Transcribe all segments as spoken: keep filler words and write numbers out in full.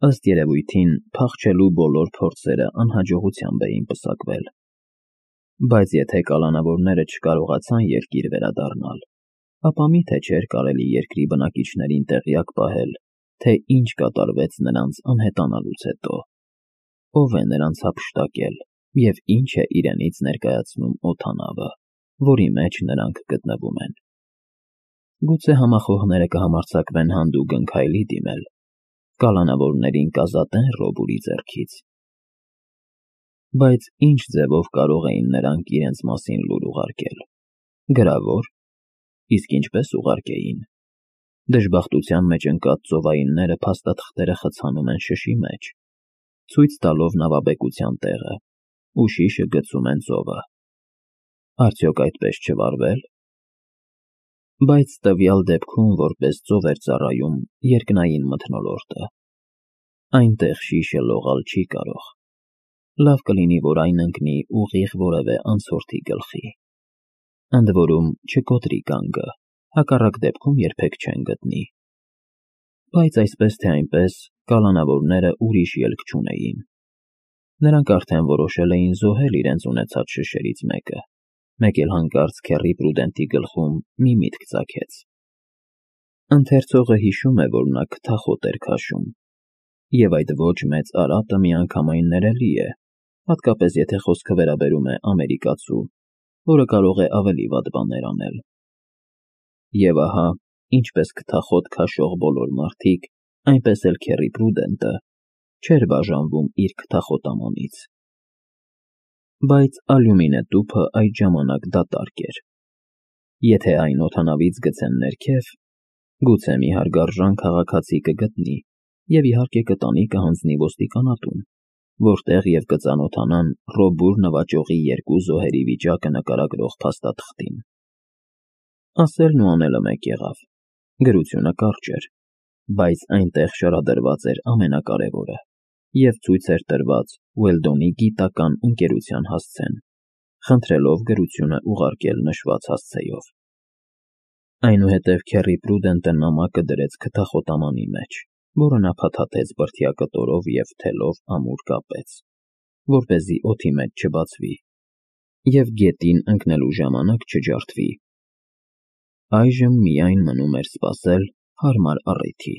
Ըստ երևույթին, փախչելու բոլոր փորձերը անհաջողությամբ էին պսակվել։ Բայց եթե կալանավորները չկարողացան երկիր վերադառնալ, ապա միթե չէր կարելի երկրի բնակիչներին տեղյակ պահել, թե ինչ կատարվեց նրանց անհետանալուց հետո, ով է նրանց հափշտակել և ինչ է իրենից ներկայացնում օդանավը, որի մեջ նրանք գտնվում են։ Գուցե համախոհները կհամարձակվեն հանդուգն քայլի դիմել, կալանավորներին կազատեն Ռոբուրի ձեռքից։ Բայց ինչ ձևով կարող էին նրանք իրենց մասին լուր ուղարկել։ Գրավոր։ Իսկ ինչպես ուղարկեին։ Դժբախտության մեջ ընկած ծովայինները փաստաթղթերը խցանում են շշի մեջ, ցույց տալով նավաբեկության տեղը, ու շիշը գցում են ծովը։ Արդյոք այդպես չվարվել։ Բայց տվյալ դեպքում որպես ծով էր ծառայում երկնային մթնոլորտը։ Այնտեղ շիշը լողալ չի կարող։ Լավ կլինի, որ այն ընկնի ուղիղ որևէ անցորդի գլխի։ Ընդ որում չկոտրի գանգը, հակառակ դեպքում երբեք չեն գտնի։ Բայց այսպես թե այնպես կալանավորները ուրիշ ելք չունեին։ Նրանք արդեն որոշել էին զոհել իրենց ունեցած շշերից մեկը, մեկ էլ հանկարծ Քեռի Պրուդենտի գլխում մի միտք ծագեց։ Ընթերցողը հիշում է, որ նա քթախոտ էր քաշում, և այդ ոչ մեծ արատը միանգամայն ներելի է, հատկապես եթե խոսքը վերաբերում է ամերիկացու, որը կարող է ավելի վատ բաներ անել։ Եվ ահա, ինչպես քթախոտ քաշող բոլոր մարդիկ, այնպես էլ Քեռի Պրուդենտը չէր բաժանվում իր քթախոտամանից։ Բայց ալյումինե տուփը այդ ժամանակ դատարկ էր։ Եթե այն օդանավից գցեն ներքև, գուցե մի հարգարժան քաղաքացի կգտնի և իհարկե կտանի կհանձնի ոստիկանատուն, որտեղ և կծանոթանան Ռոբուր նվաճողի երկու զոհերի վիճակը նկարագրող փաստաթղթին։ Ասելն ու անելը մեկ եղավ։ Գրությունը կարճ էր, բայց այնտեղ շարադրված էր ամենակարևորը և ցույց էր տրված Ուելդոնի գիտական ընկերության հասցեն, խնդրելով գրությունը ուղարկել նշված հասցեով։ Այնուհետև Քեռի Պրուդենտը նամակը դրեց քթախոտամանի մեջ, որը նա փաթաթեց բրդյա կտորով և թելով ամուր կապեց, որպեսզի օդի մեջ չբացվի և գետին ընկնելու ժամանակ չջարդվի։ Այժմ միայն մնում էր սպասել հարմար առիթի։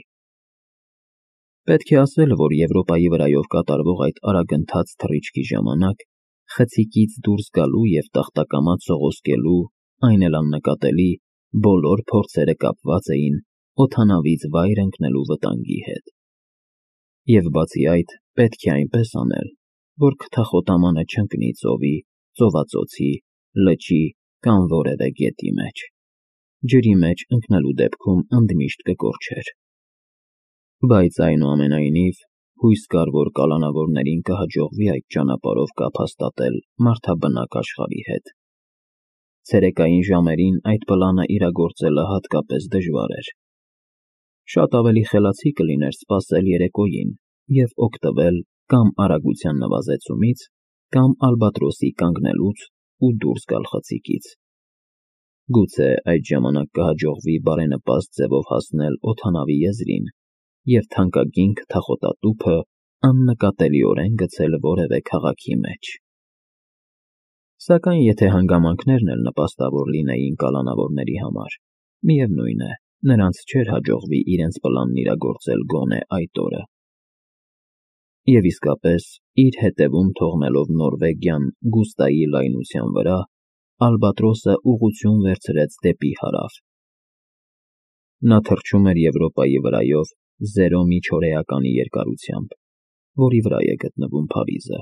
Պետք է ասել, որ Եվրոպայի վրայով կատարվող այդ արագընթաց թռիչքի ժամանակ խցիկից դուրս գալու և տախտակամած սողոսկելու, այն էլ աննկատելի, բոլոր փորձերը կապված էին օդանավից վայր ընկնելու վտանգի հետ։ Եվ բացի այդ, պետք է այնպես անել, որ քթախոտամանը չընկնի ծովի, ծովածոցի, լճի կամ որևէ գետի մեջ։ Ջրի մեջ ընկնելու դեպքում ընդմիշտ կկորչեր։ Բայց այնուամենայնիվ, հույս կար, որ կալանավորներին կհաջողվի այդ ճանապարհով կապ հաստատել մարդաբնակ աշխարհի հետ։ Ցերեկային ժամերին այդ պլանը իրագործելը հատկապես դժվար էր։ Շատ ավելի խելացի կլիներ սպասել երեկոյին և օգտվել կամ արագության նվազեցումից, կամ ալբատրոսի կանգնելուց ու դուրս գալ խցիկից։ Գուցե այդ ժամանակ կհաջողվի բարենպաստ ձևով հասնել օդանավի եզրին և թանկագին քթախոտատուփը աննկատելիորեն գցել որևէ քաղաքի մեջ։ Սակայն եթե հանգամանքներն էլ նպաստավոր լինեին կալանավորների համար, միևնույն է, նրանց չէր հաջողվի իրենց պլանն իրագործել գոնե այդ օրը։ Եվ իսկապես, իր հետևում թողնելով Նորվեգիան Գուստայի լայնության վրա, ալբատրոսը ուղղություն վերցրեց դեպի հարավ։ Նա թռչում էր Եվրոպայի վրայով զերո միջօրեականի երկարությամբ, որի վրա է գտնվում Փարիզը։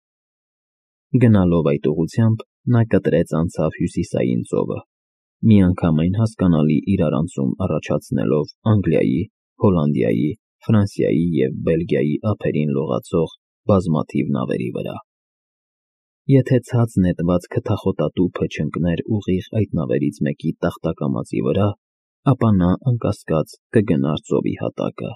Գնալով այդ ուղղությամբ նա կտրեց անցավ հյուսիսային ծովը, միանգամայն հասկանալի իրարանցում առաջացնելով Անգլիայի, Հոլանդիայի, Ֆրանսիայի և Բելգիայի ափերին լողացող բազմաթիվ նավերի վրա։ Եթե ցած նետված քթախոտատուփը չընկներ ուղիղ այդ նավերից մեկի տախտակամածի վրա, ապա նա անկասկած կգնար ծովի հատակը։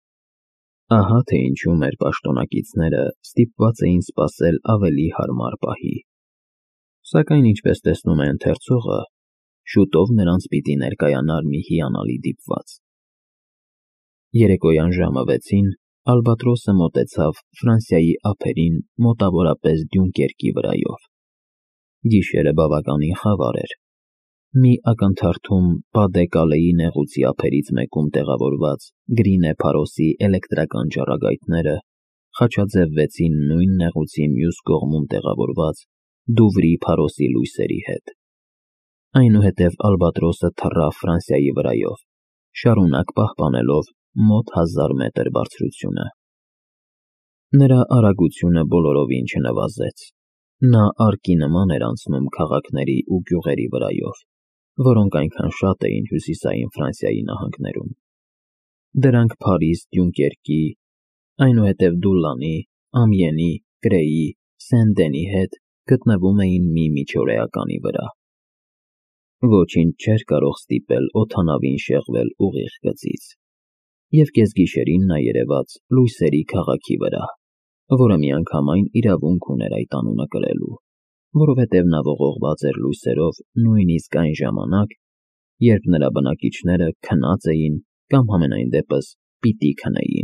Ահա թե ինչու մեր պաշտոնակիցները ստիպված էին սպասել ավելի հարմար պահի։ Սակայն ինչպես տեսնում է ընթերցողը, շուտով նրանց պիտի ներկայանար մի հիանալի դիպված։ Երեկոյան ժամը վեցին Ալբատրոսը մոտեցավ Ֆրանսիայի ափերին մոտավորապես Դյունկերկի վրայով։ Գիշերը բավականին խավար էր։ Մի ակնթարթում Պա-դե-Կալեի նեղուցի ափերից մեկում տեղավորված Գրինե Փարոսի էլեկտրական ճառագայթները խաչաձևվեցին նույն նեղուցի մյուս կողմում տեղավորված Դուվրի Փարոսի լույսերի հետ։ Այնուհետև Ալբատրոսը թռավ Ֆրանսիայի վրայով, շարունակ պահպանելով մոտ հազար մետր բարձրությունը։ Նրա արագությունը բոլորովին չնվազեց։ Նա արկի նման էր անցնում քաղաքների ու գյուղերի վրայով, որոնք այնքան շատ էին հյուսիսային Ֆրանսիայի նահանգներում։ Դրանք Փարիզ, Դյունկերկի, այնուհետև Դուլանի, Ամիենի, Կրեի, Սեն-Դենի հետ գտնվում էին մի միջօրեականի վրա։ Ոչինչ չէր կարող ստիպել օդանավին շեղվել ուղիղ գծից, և կեսգիշերին նա երևաց լույսերի քաղաքի վրա, որը միանգամայն իրավունք ուներ այդ անունը կրելու, որովհետև նա ողողված էր լույսերով նույնիսկ այն ժամանակ, երբ նրա բնակիչները քնած էին կամ համենայն դեպս պիտի քնեին։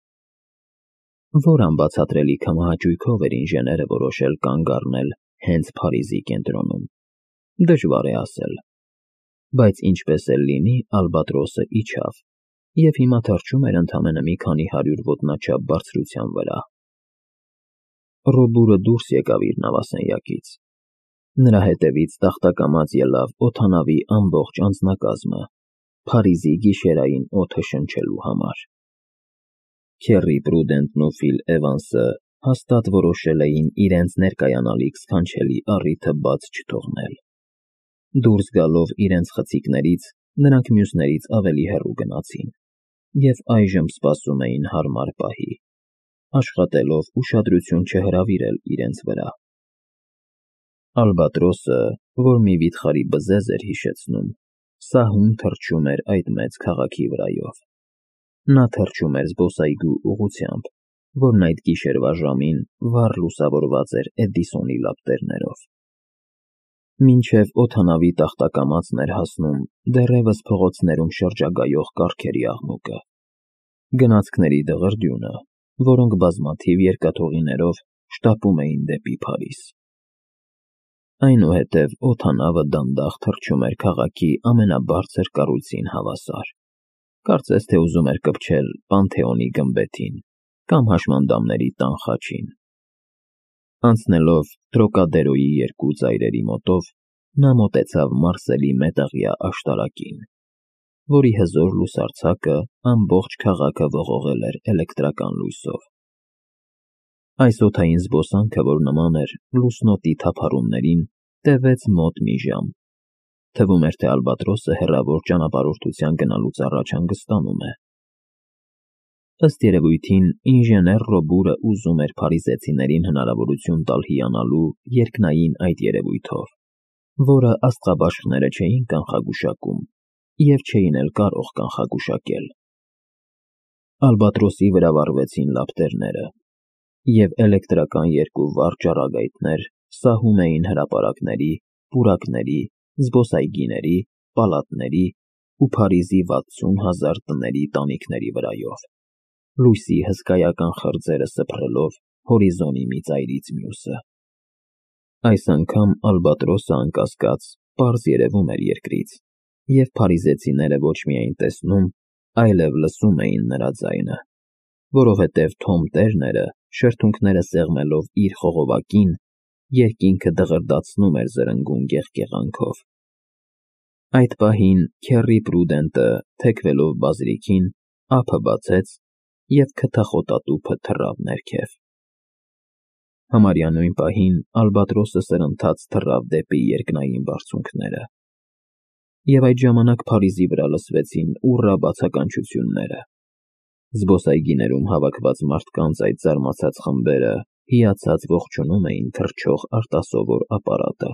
Որ անբացատրելի քմահաճույքով էր ինժեները որոշել կանգ առնել հենց Փարիզի կենտրոնում, դժվար է ասել, բայց ինչպես էլ լինի, Ալբատրոսը իջավ և հիմա թռչում էր ընդամենը մի քանի հարյուր ոտնաչափ բարձրության վրա։ Ռոբուրը դուրս եկավ իր նավասենյակից։ Նրա հետևից տախտակամած ելավ օդանավի ամբողջ անձնակազմը Փարիզի գիշերային օդը շնչելու համար։ Քեռի Պրուդենտն ու Ֆիլ Էվանսը հաստատ որոշել էին իրենց ներկայանալիք սքանչելի առիթը բաց չթողնել։ Դուրս գալով իրենց խցիկներից, նրանք մյուսներից ավելի հեռու գնացին և այժմ սպասում էին հարմար պահի, աշխատելով ուշադրություն չհրավիրել իրենց վրա։ Ալբատրոսը, որ մի վիթխարի բզեզ էր հիշեցնում, սահուն թռչում էր այդ մեծ քաղաքի վրայով։ Նա թռչում էր զբոսայգու ուղղությամբ, որն այդ գիշերվա ժամին վառ լուսավորված էր Էդիսոնի լապտերներով։ Մինչև օդանավի տախտակամածն էր հասնում դեռևս փողոցներում շրջագայող կառքերի աղմուկը, գնացքների դղրդյունը, որոնք բազմաթիվ երկաթուղիներով շտապում էին դեպի Փարիզ։ Այնուհետև օդանավը դանդաղ թռչում էր քաղաքի ամենաբարձր կառույցին հավասար, կարծես թե ուզում էր կպչել Պանթեոնի գմբեթին կամ հաշմանդամների տան խաչին։ Անցնելով Տրոկադերոյի երկու ծայրերի մոտով, նա մոտեցավ Մարսելի մետաղյա աշտարակին, որի հզոր լուսարձակը ամբողջ քաղաքը ողողել էր էլեկտրական լույսով։ Այս օդային զբոսանքը, որ նման էր լուսնոտի թափառումներին, տևեց մոտ մի ժամ։ Թվում էր, թե Ալբատրոսը հեռավոր ճանապարհորդության գնալուց առաջ հանգստանում է։ Ըստ երևույթին, ինժեներ Ռոբուրը ուզում էր փարիզեցիներին հնարավորություն տալ հիանալու երկնային այդ երևույթով, որը աստղաբաշխները չէին կանխագուշակում և չէին էլ կարող կանխագուշակել։ Ալբատրոսի վրա վառվեցին լապտերները, և էլեկտրական երկու վառ ճառագայթներ սահում էին հրապարակների, պուրակների, զբոսայգիների, պալատների ու Փարիզի վաթսուն հազար տների տանիքների վրայով, լույսի հսկայական խրձերը սփռելով հորիզոնի մի ծայրից մյուսը։ Այս անգամ Ալբատրոսը անկասկած պարզ երևում էր երկրից, և փարիզեցիները ոչ միայն տեսնում, այլև լսում էին նրա ձայնը, որովհետև Թոմ տերները, շրթունքները սեղմելով իր խողովակին, երկինքը դղրդացնում էր զրնգուն գեղկեղանքով։ Այդ պահին Քեռի Պրուդենտը, թեքվելով բազրիքին, ափը բացեց և քթախոտատուփը թռավ ներքև։ Համարյա նույն պահին Ալբատրոսը սրընթաց թռավ դեպի երկնային բարձունքները, և այդ ժամանակ Փարիզի վրա լսվեցին ուռա բացականչությունները։ Զբոսայգիներում հավաքված մարդկանց այդ զարմացած խմբերը հիացած ողջունում էին թռչող արտասովոր ապարատը։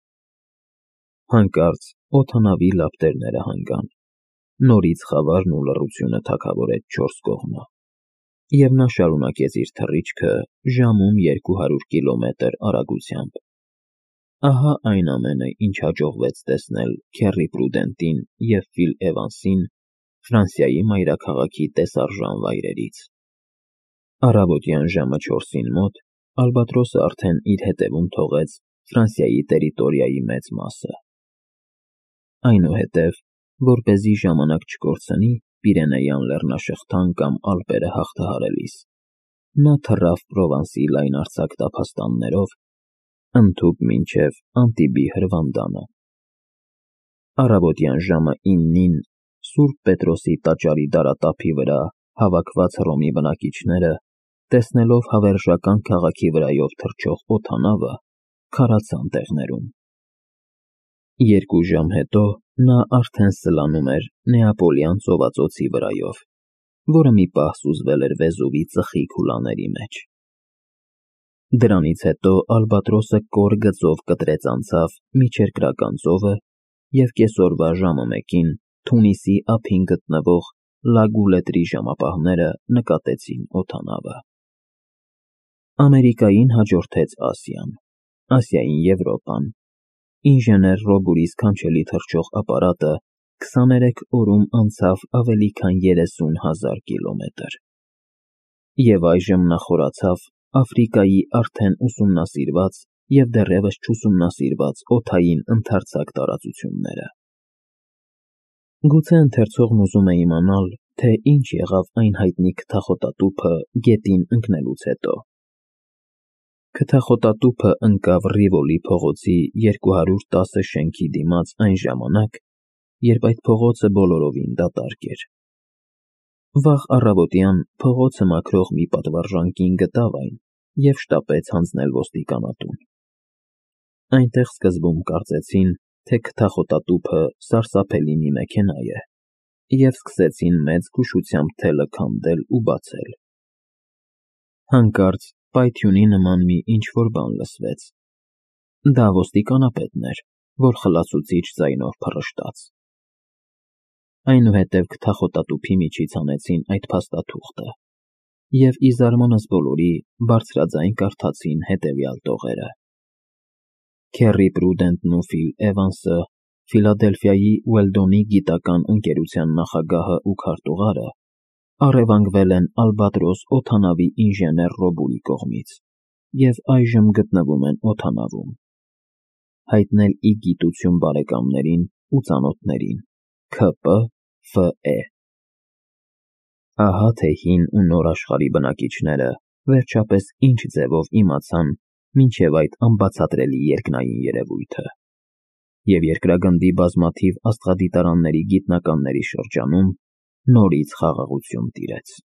Հանկարծ օդանավի լապտերները հանգան, նորից խավարն ու լռությունը թագավորեց չորս կողմը, և նա շարունակեց իր թռիչքը ժամում երկու հարյուր կիլոմետր արագությամբ։ Ահա այն ամենը, ինչ հաջողվեց տեսնել Քեռի Պրուդենտին և Ֆիլ Էվանսին Ֆրանսիայի մայրաքաղաքի տեսարժան վայրերից։ Առավոտյան ժամը չորսին մոտ Ալբատրոսը արդեն իր հետևում թողեց Ֆրանսիայի տերիտորիայի մեծ մասը։ Այնուհետև, որպեսզի ժամանակ չկորցնի Պիրենեյան լեռնաշղթան կամ Ալպերը հաղթահարելիս, նա թռավ Պրովանսի լայնարձակ տափաստաններով ընդհուպ մինչև Անտիբի հրվանդանը։ Առավոտյան ժամը իննին Սուրբ Պետրոսի տաճարի դարատափի վրա հավաքված Հռոմի բնակիչները, տեսնելով հավերժական քաղաքի վրայով թռչող օդանավը, քարացան տեղներում։ Երկու ժամ հետո նա արդեն սլանում էր Նեապոլյան ծովածոցի վրայով, որը մի պահ սուզվել էր Վեզուվի ծխի քուլաների մեջ։ Դրանից հետո Ալբատրոսը կոր գծով կտրեց անցավ Միջերկրական ծովը և կեսօրվա ժամը մեկին Թունիսի ափին գտնվող Լագուլետրի ժամապահները նկատեցին օդանավը։ Ամերիկային հաջորդեց Ասիան, Ասիային Եվրոպան։ Ինժեներ Ռոբուրի սքանչելի թռչող ապարատը քսաներեք օրում անցավ ավելի քան երեսուն հազար կիլոմետր։ Եվ այժմ նա խորացավ Աֆրիկայի արդեն ուսումնասիրված և դեռևս չուսումնասիրված օդային ընդարձակ տարածությունները։ Գուցե ընթերցողն ուզում է իմանալ, թե ինչ եղավ այն հայտնի քթախոտատուփը գետին ընկնելուց հետո։ Քթախոտատուփը ընկավ Ռիվոլի փողոցի երկու հարյուր տասը շենքի դիմաց այն ժամանակ, երբ այդ փողոցը բոլորովին դատարկ էր։ Վաղ առավոտյան փողոցը մաքրող մի պատվարժան կին գտավ այն և շտապեց հանձնել ոստիկանատուն։ Այնտեղ սկզբում կարծեցին, թե քթախոտատուփը սարսափելի մի մեքենա է, և սկսեցին մեծ զգուշությամբ թելը քանդել ու բացել։ Հանկարծ պայթյունի նման մի ինչ-որ բան լսվեց։ Դա ոստիկանապետն էր, որ խլացուցիչ ձայնով փռշտաց։ Այնուհետև քթախոտատուփի միջից հանեցին այդ փաստաթուղթը, և ի զարմանս բոլորի բարձրաձայն կարդացին հետևյալ տողերը. Քերի Պրուդենտն ու Ֆիլ Էվանսը, Ֆիլադելֆիայի Ուելդոնի գիտական ընկերության նախագահը ու քարտուղարը, առևանգվել են Ալբատրոս օդանավի ինժեներ Ռոբուրի կողմից և այժմ գտնվում են օդանավում։ Հայտնել ի գիտություն բարեկամներին ու ծանոթներին։ K P F E Ահա թե հին ու նոր աշխարհի բնակիչները վերջապես ինչ ձևով իմացան մինչև այդ անբացատրելի երկնային երևույթը, և երկրագնդի բազմաթիվ աստղադիտարանների գիտնականների շրջանում նորից խաղաղություն տիրեց։